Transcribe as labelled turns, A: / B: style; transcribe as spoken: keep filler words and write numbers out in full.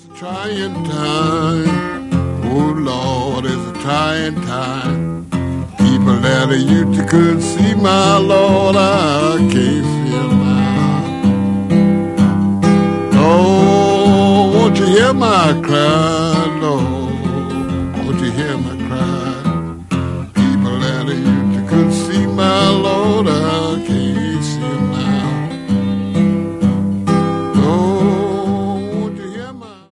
A: a trying time. Oh Lord, it's a trying time. People that I used to could see, my Lord, I can't see 'em now. Oh, won't you hear my cry?